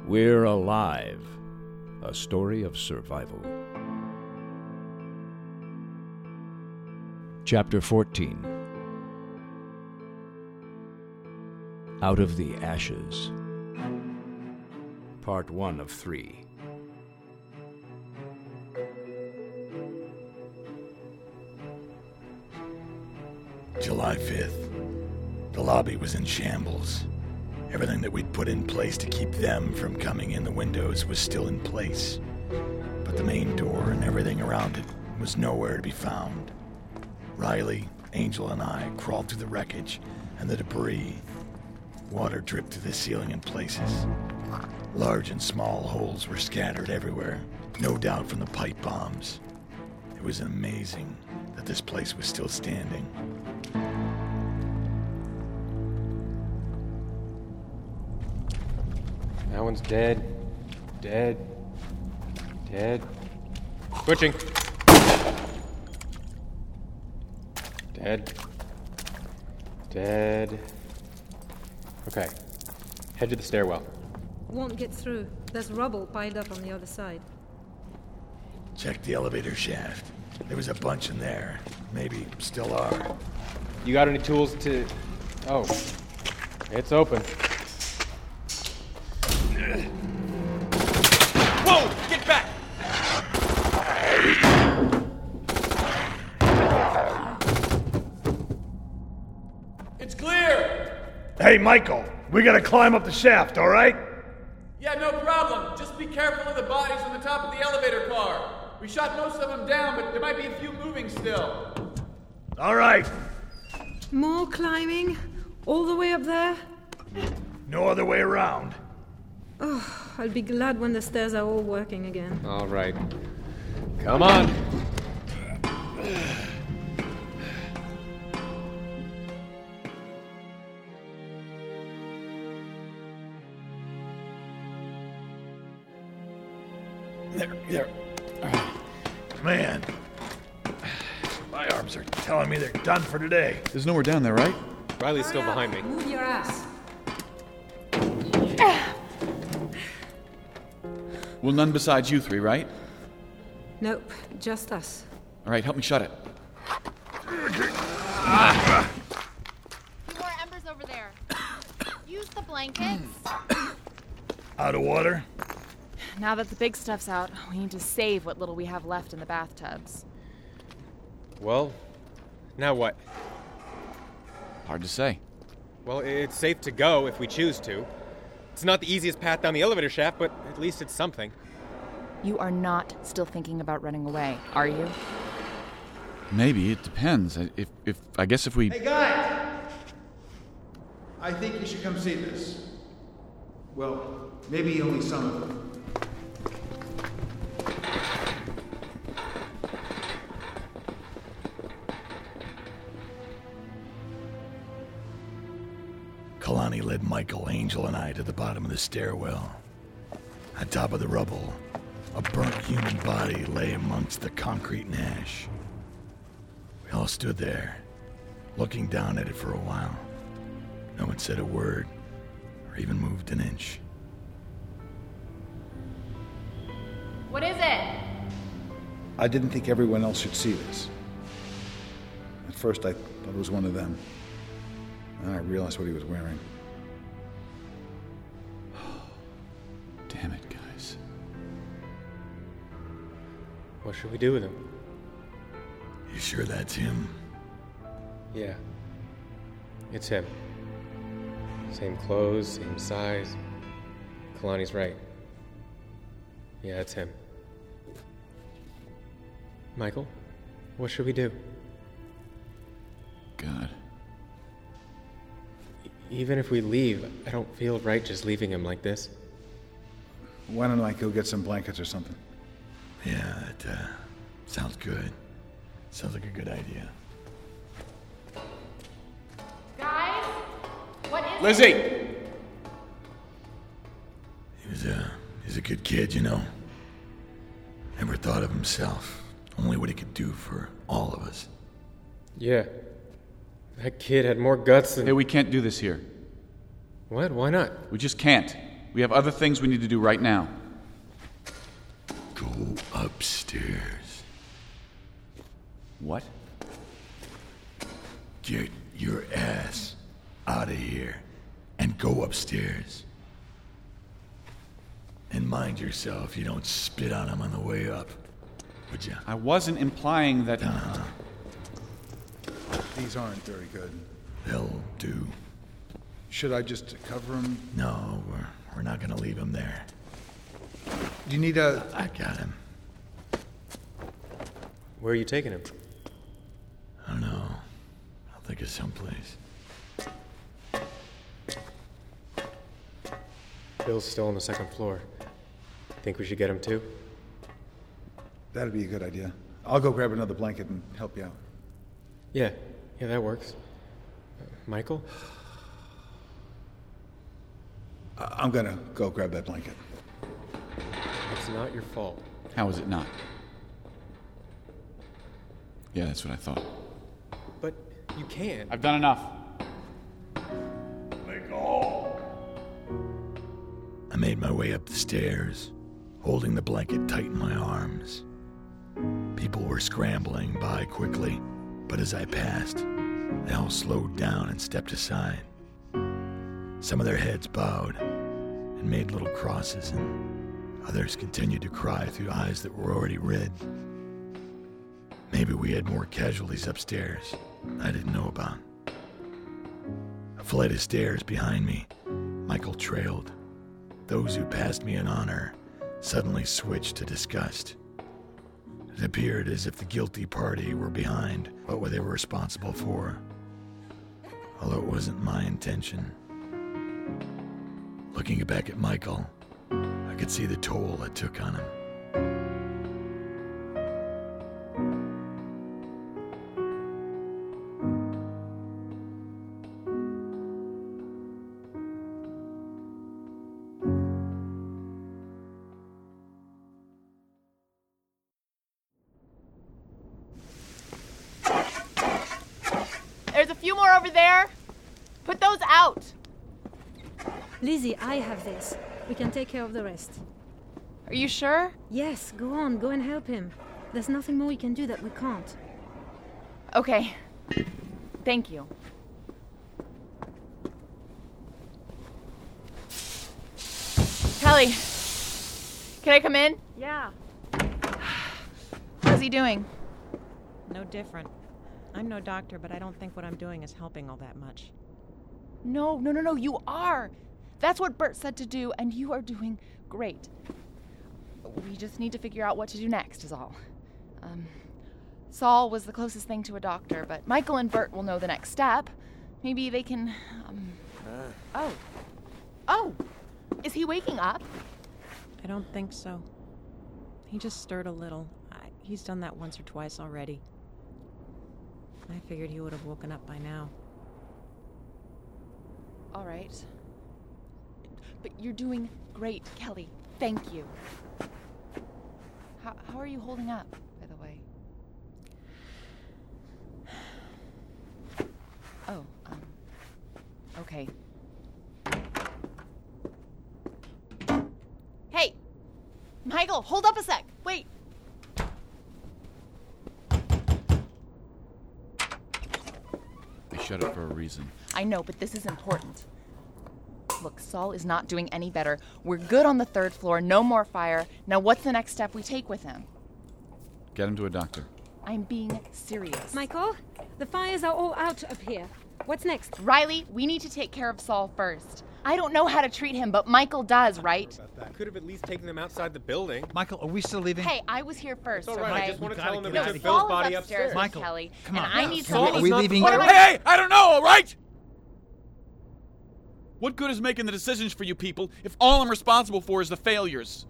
We're Alive, a story of survival. Chapter 14. Out of the Ashes. Part 1 of 3. July 5th. The lobby was in shambles. Everything that we'd put in place to keep them from coming in the windows was still in place. But the main door and everything around it was nowhere to be found. Riley, Angel, and I crawled through the wreckage and the debris. Water dripped through the ceiling in places. Large and small holes were scattered everywhere, no doubt from the pipe bombs. It was amazing that this place was still standing. That one's dead. Dead. Switching. Dead. Okay. Head to the stairwell. Won't get through. There's rubble piled up on the other side. Check the elevator shaft. There was a bunch in there. Maybe still are. You got any tools to... Oh. It's open. Whoa! Get back! It's clear! Hey, Michael, we gotta climb up the shaft, all right? Yeah, no problem. Just be careful of the bodies on the top of the elevator car. We shot most of them down, but there might be a few moving still. All right. More climbing? All the way up there? No other way around. Oh, I'll be glad when the stairs are all working again. All right. Come on. There. All right. Man, my arms are telling me they're done for today. There's nowhere down there, right? Riley's still behind me. Move your ass. Well, none besides you three, right? Nope, just us. All right, help me shut it. More embers over there. Use the blankets. Out of water? Now that the big stuff's out, we need to save what little we have left in the bathtubs. Well, now what? Hard to say. Well, it's safe to go if we choose to. It's not the easiest path down the elevator shaft, but at least it's something. You are not still thinking about running away, are you? Maybe, it depends. I guess if we... Hey, guys! I think you should come see this. Well, maybe only some of them. Kalani led Michael, Angel, and I to the bottom of the stairwell. On top of the rubble, a burnt human body lay amongst the concrete and ash. We all stood there, looking down at it for a while. No one said a word, or even moved an inch. What is it? I didn't think everyone else should see this. At first, I thought it was one of them. Then I realized what he was wearing. Damn it, guys. What should we do with him? You sure that's him? Yeah. It's him. Same clothes, same size. Kalani's right. Yeah, it's him. Michael, what should we do? God. Even if we leave, I don't feel right just leaving him like this. Why don't I go get some blankets or something? Yeah, that sounds good. Sounds like a good idea. Guys? What is Lizzie! it? He's a good kid, you know. Never thought of himself, only what he could do for all of us. Yeah. That kid had more guts than... Hey, we can't do this here. What? Why not? We just can't. We have other things we need to do right now. Go upstairs. What? Get your ass out of here and go upstairs. And mind yourself you don't spit on him on the way up, would you? I wasn't implying that... These aren't very good. They'll do. Should I just cover him? No, we're not gonna leave him there. Do you need a... I got him. Where are you taking him? I don't know. I'll think of someplace. Bill's still on the second floor. Think we should get him too? That'd be a good idea. I'll go grab another blanket and help you out. Yeah, that works. Michael? I'm gonna go grab that blanket. It's not your fault. How is it not? Yeah, that's what I thought. But you can't. I've done enough. I made my way up the stairs, holding the blanket tight in my arms. People were scrambling by quickly, but as I passed, they all slowed down and stepped aside. Some of their heads bowed and made little crosses, and others continued to cry through eyes that were already red. Maybe we had more casualties upstairs I didn't know about. A flight of stairs behind me, Michael trailed. Those who passed me in honor suddenly switched to disgust. It appeared as if the guilty party were behind what they were responsible for, although it wasn't my intention. Looking back at Michael, I could see the toll it took on him. There's a few more over there. Put those out. Lizzie, I have this. We can take care of the rest. Are you sure? Yes, go on, go and help him. There's nothing more we can do that we can't. Okay. Thank you. Kelly, can I come in? Yeah. How's he doing? No different. I'm no doctor, but I don't think what I'm doing is helping all that much. No, you are. That's what Bert said to do, and you are doing great. We just need to figure out what to do next, is all. Saul was the closest thing to a doctor, but Michael and Bert will know the next step. Maybe they can, Oh! Is he waking up? I don't think so. He just stirred a little. He's done that once or twice already. I figured he would have woken up by now. All right. But you're doing great, Kelly. Thank you. How are you holding up, by the way? Oh, okay. Hey! Michael, hold up a sec. Wait. They shut it for a reason. I know, but this is important. Look, Saul is not doing any better. We're good on the third floor, no more fire. Now what's the next step we take with him? Get him to a doctor. I'm being serious. Michael, the fires are all out up here. What's next? Riley, we need to take care of Saul first. I don't know how to treat him, but Michael does, right? I could have at least taken them outside the building. Michael, are we still leaving? Hey, I was here first, It's all right. okay? I just want to tell him that we No, took Saul Bill's is body upstairs with Michael, Kelly, come on. and I need Saul some... is we not leaving? the point. Hey, I don't know, all right? What good is making the decisions for you people if all I'm responsible for is the failures?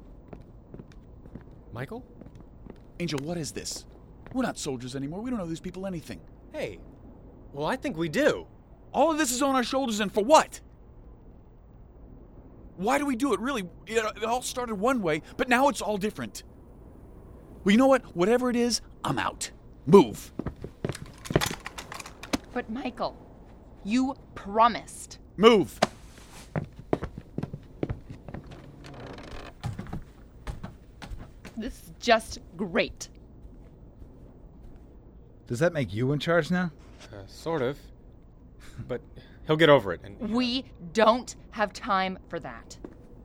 Michael? Angel, what is this? We're not soldiers anymore. We don't owe these people anything. Hey. Well, I think we do. All of this is on our shoulders, and for what? Why do we do it, really? It all started one way, but now it's all different. Well, you know what? Whatever it is, I'm out. Move. But Michael, you promised. Move. just great. Does that make you in charge now? Sort of. But he'll get over it. And We don't have time for that.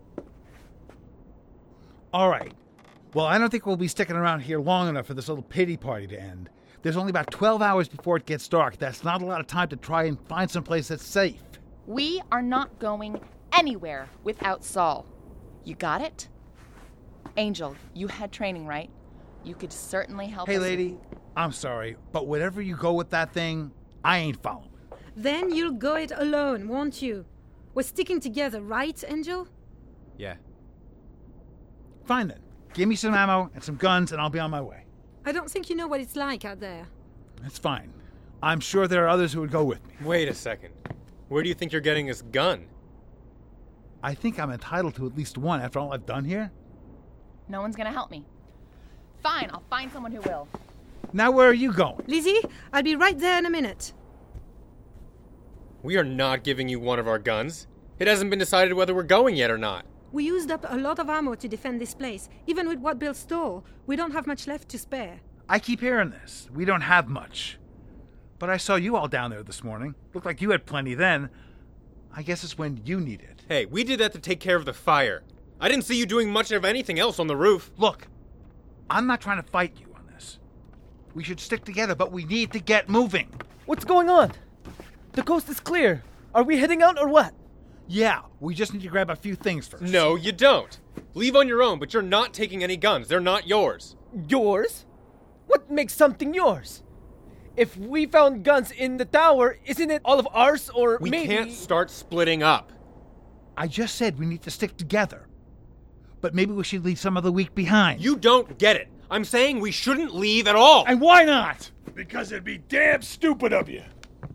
All right. Well, I don't think we'll be sticking around here long enough for this little pity party to end. There's only about 12 hours before it gets dark. That's not a lot of time to try and find someplace that's safe. We are not going anywhere without Saul. You got it? Angel, you had training, right? You could certainly help us. Hey, lady, I'm sorry, but wherever you go with that thing, I ain't following. Then you'll go it alone, won't you? We're sticking together, right, Angel? yeah. Fine then. Give me some ammo and some guns and I'll be on my way. I don't think you know what it's like out there. That's fine. I'm sure there are others who would go with me. Wait a second. Where do you think you're getting this gun? I think I'm entitled to at least one after all I've done here. No one's gonna help me. Fine, I'll find someone who will. Now where are you going? Lizzie, I'll be right there in a minute. We are not giving you one of our guns. It hasn't been decided whether we're going yet or not. We used up a lot of ammo to defend this place. Even with what Bill stole, we don't have much left to spare. I keep hearing this. We don't have much. But I saw you all down there this morning. Looked like you had plenty then. I guess it's when you need it. Hey, we did that to take care of the fire. I didn't see you doing much of anything else on the roof. Look, I'm not trying to fight you on this. We should stick together, but we need to get moving. What's going on? The coast is clear. Are we heading out or what? Yeah, we just need to grab a few things first. No, you don't. Leave on your own, but you're not taking any guns. They're not yours. Yours? What makes something yours? If we found guns in the tower, isn't it all of ours or We maybe... can't start splitting up. I just said we need to stick together. But maybe we should leave some of the weak behind. You don't get it. I'm saying we shouldn't leave at all. And why not? Because it'd be damn stupid of you.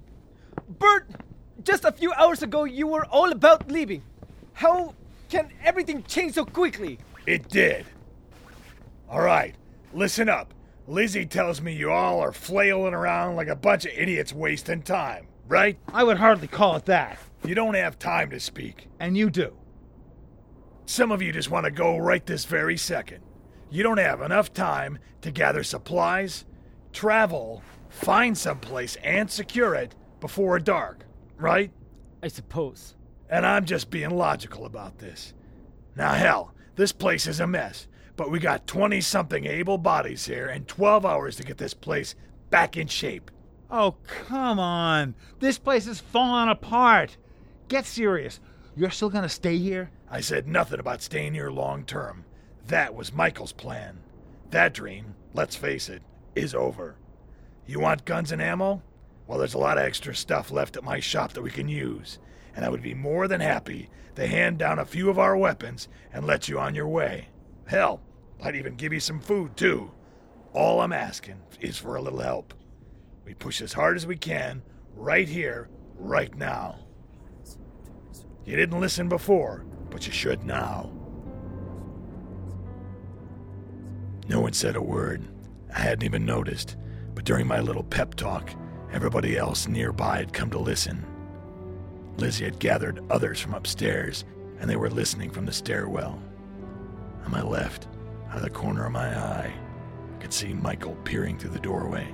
Bert, just a few hours ago you were all about leaving. How can everything change so quickly? It did. All right, listen up. Lizzie tells me you all are flailing around like a bunch of idiots wasting time, right? I would hardly call it that. You don't have time to speak. And you do. Some of you just want to go right this very second. You don't have enough time to gather supplies, travel, find someplace, and secure it before dark, right? I suppose. And I'm just being logical about this. Now, hell, this place is a mess, but we got 20-something able bodies here and 12 hours to get this place back in shape. Oh, come on. This place is falling apart. Get serious. You're still gonna stay here? I said nothing about staying here long term. That was Michael's plan. That dream, let's face it, is over. You want guns and ammo? Well, there's a lot of extra stuff left at my shop that we can use, and I would be more than happy to hand down a few of our weapons and let you on your way. Hell, I'd even give you some food, too. All I'm asking is for a little help. We push as hard as we can, right here, right now. You didn't listen before, but you should now. No one said a word. I hadn't even noticed, but during my little pep talk, everybody else nearby had come to listen. Lizzie had gathered others from upstairs, and they were listening from the stairwell. On my left, out of the corner of my eye, I could see Michael peering through the doorway.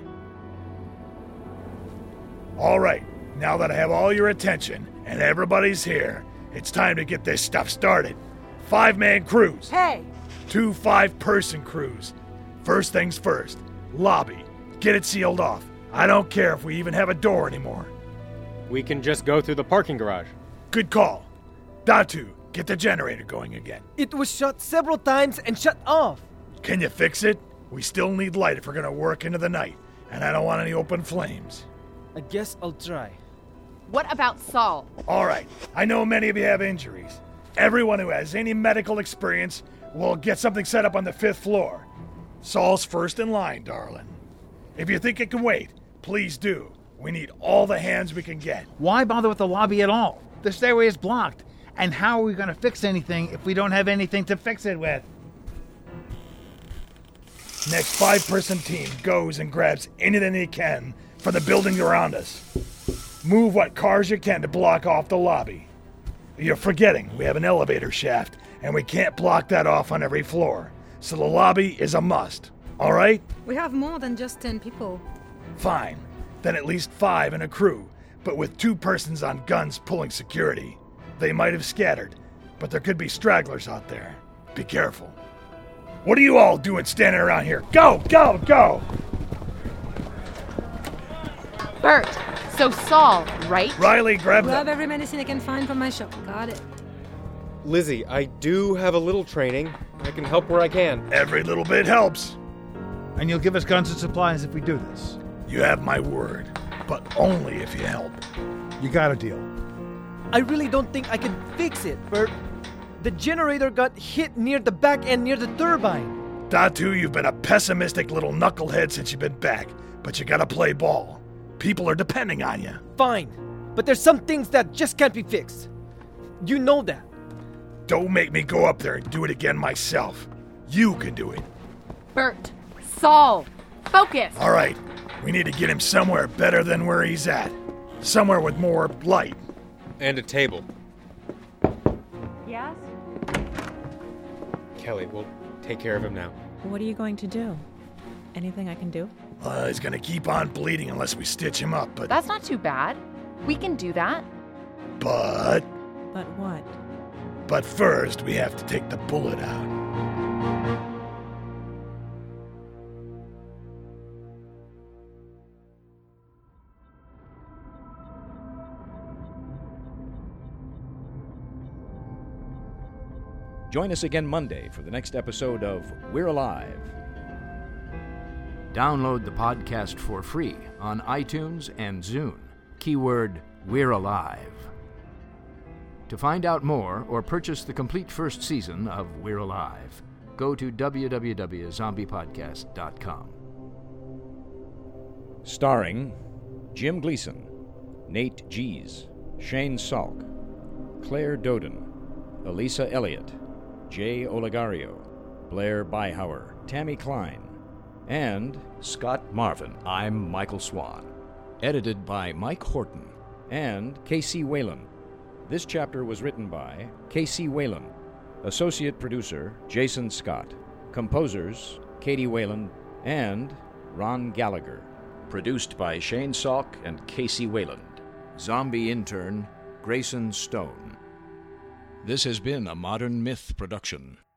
All right, now that I have all your attention and everybody's here, it's time to get this stuff started. 5-man crews. Hey! 2 5-person crews. First things first, lobby. Get it sealed off. I don't care if we even have a door anymore. We can just go through the parking garage. Good call. Datu, get the generator going again. It was shut several times and shut off. Can you fix it? We still need light if we're gonna work into the night, and I don't want any open flames. I guess I'll try. What about Saul? All right, I know many of you have injuries. Everyone who has any medical experience will get something set up on the 5th floor. Saul's first in line, darling. If you think it can wait, please do. We need all the hands we can get. Why bother with the lobby at all? The stairway is blocked. And how are we going to fix anything if we don't have anything to fix it with? Next 5-person team goes and grabs anything they can from the buildings around us. Move what cars you can to block off the lobby. You're forgetting we have an elevator shaft, and we can't block that off on every floor. so the lobby is a must. All right? We have more than just 10 people. Fine. Then at least 5 in a crew, but with 2 persons on guns pulling security. They might have scattered, but there could be stragglers out there. Be careful. What are you all doing standing around here? Go, go, go! Bert, so Saul, right? Riley, grab Grab them. every medicine I can find from my shop. Got it. Lizzie, I do have a little training. I can help where I can. Every little bit helps. And you'll give us guns and supplies if we do this. You have my word, but only if you help. You got a deal. I really don't think I can fix it, Bert. The generator got hit near the back end near the turbine. Datu, you've been a pessimistic little knucklehead since you've been back, but you gotta play ball. People are depending on you. Fine, but there's some things that just can't be fixed. You know that. Don't make me go up there and do it again myself. You can do it. Bert, Saul, focus. All right, we need to get him somewhere better than where he's at. Somewhere with more light. And a table. Yes? Kelly, we'll take care of him now. What are you going to do? Anything I can do? He's gonna keep on bleeding unless we stitch him up, but... That's not too bad. We can do that. But what? But first, we have to take the bullet out. Join us again Monday for the next episode of We're Alive. Download the podcast for free on iTunes and Zune. Keyword We're Alive. To find out more or purchase the complete first season of We're Alive, go to www.zombiepodcast.com. Starring Jim Gleason, Nate Gies, Shane Salk, Claire Doden, Elisa Elliott, Jay Olegario, Blair Beihauer, Tammy Klein, and Scott Marvin. I'm Michael Swan. Edited by Mike Horton and Casey Whalen. This chapter was written by Casey Whalen. Associate producer Jason Scott. Composers Katie Whalen and Ron Gallagher. Produced by Shane Salk and Casey Whalen. Zombie intern Grayson Stone. This has been a Modern Myth production.